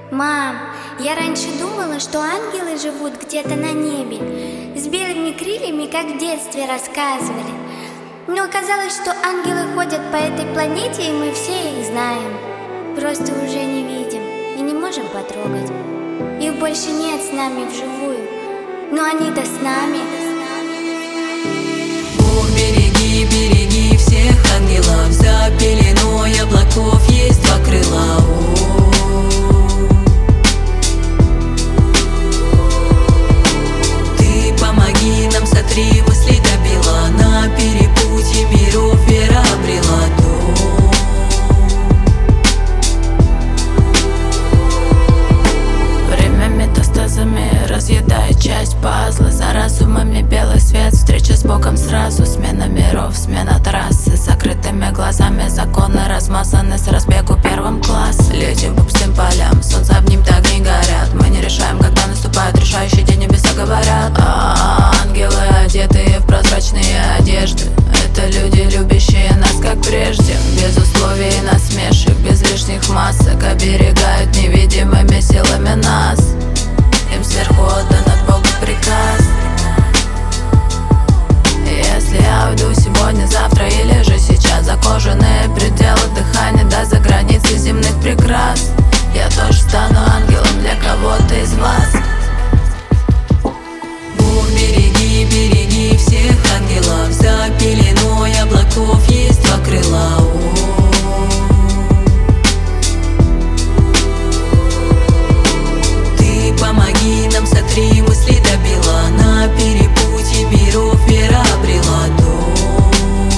Мам, я раньше думала, что ангелы живут где-то на небе, с белыми крыльями, как в детстве рассказывали. Но оказалось, что ангелы ходят по этой планете, и мы все их знаем. Просто уже не видим и не можем потрогать. Их больше нет с нами вживую, но они-то с нами. Бог, береги, береги всех ангелов. За пеленой облаков есть два крыла. Ты помоги нам, сотри мысли до бела. На перепутье миров вера обрела дом. Время метастазами разъедает часть пазла. За разумами белый свет, встреча с Богом сразу. Смена миров, смена трассы. С закрытыми глазами законы размазаны с разбегу первым класс. Летим по пустым полям, солнце обнимет, огни горят. Мы не решаем, когда наступает решающий день, небеса говорят. Ангелы, одетые в прозрачные одежды, это люди, любящие нас, как прежде. Без условий и насмешек, без лишних масок, оберегают невидимыми силами нас. Им сверху отдан от Бога приказ. Если я уйду сегодня, завтра или же сейчас, за кожаные пределы дыхания, да за границы земных прекрас, я тоже стану ангелом для кого-то из вас. Бог, береги, береги всех ангелов. За пеленой облаков есть два крыла. Ты помоги нам, сотри мысли до бела. На перепутье миров вера обрела дом.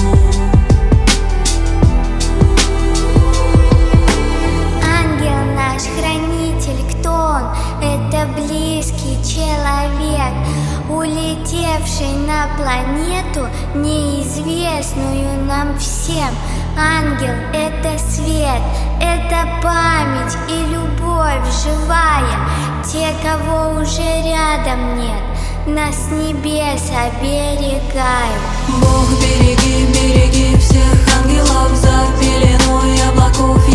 Ангел наш, хранитель, кто он? Это близкий человек, улетевший на планету, неизвестную нам всем. Ангел — это свет, это память и любовь живая. Те, кого уже рядом нет, нас с небес оберегают. Бог, береги, береги всех ангелов. За пеленой облаков